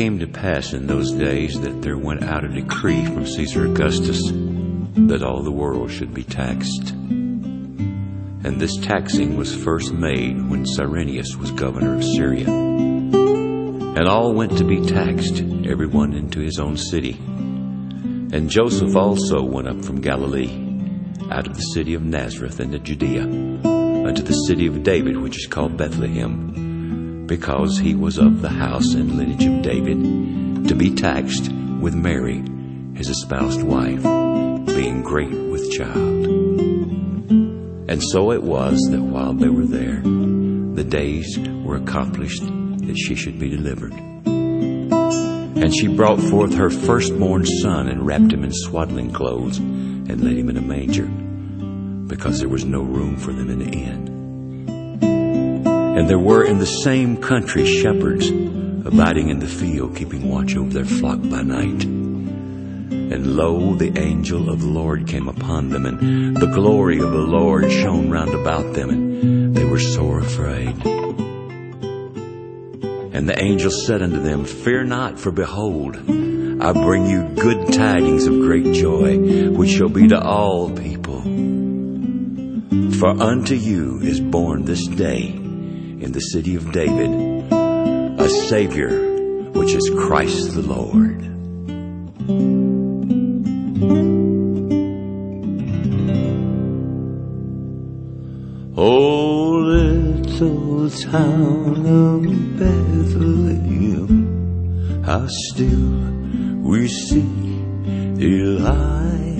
came to pass in those days that there went out a decree from Caesar Augustus that all the world should be taxed. And this taxing was first made when Cyrenius was governor of Syria. And all went to be taxed, everyone into his own city. And Joseph also went up from Galilee, out of the city of Nazareth into Judea, unto the city of David, which is called Bethlehem, because he was of the house and lineage of David, to be taxed with Mary, his espoused wife, being great with child. And so it was that while they were there, the days were accomplished that she should be delivered. And she brought forth her firstborn son, and wrapped him in swaddling clothes, and laid him in a manger, because there was no room for them in the inn. And there were in the same country shepherds abiding in the field, keeping watch over their flock by night. And lo, the angel of the Lord came upon them, and the glory of the Lord shone round about them, and they were sore afraid. And the angel said unto them, Fear not, for behold, I bring you good tidings of great joy, which shall be to all people. For unto you is born this day in the city of David a Savior, which is Christ the Lord. Oh, little town of Bethlehem, how still we see thee lie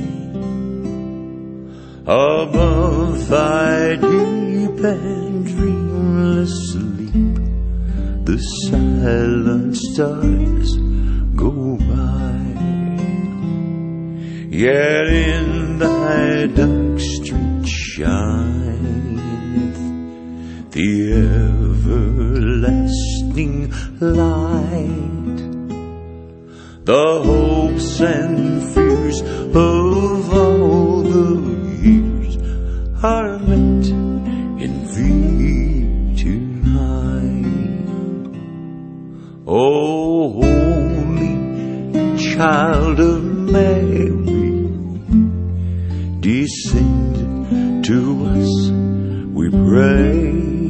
above thy deep and dreamless sleep. The silent stars go by, yet in thy dark street shineth the everlasting light. The hopes and fears of all the years are met in thee tonight. O holy child of Mary, descend to us, we pray.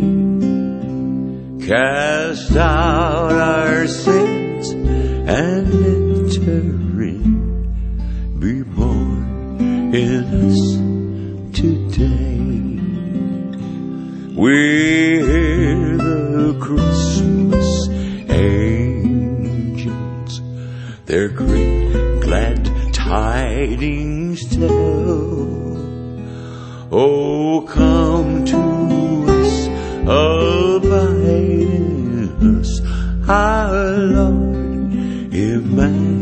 Cast out our sins and enter in. Be born in us today. We hear the Christmas angels their great glad tidings tell. Oh, come to us, abide in us, our Lord Emmanuel.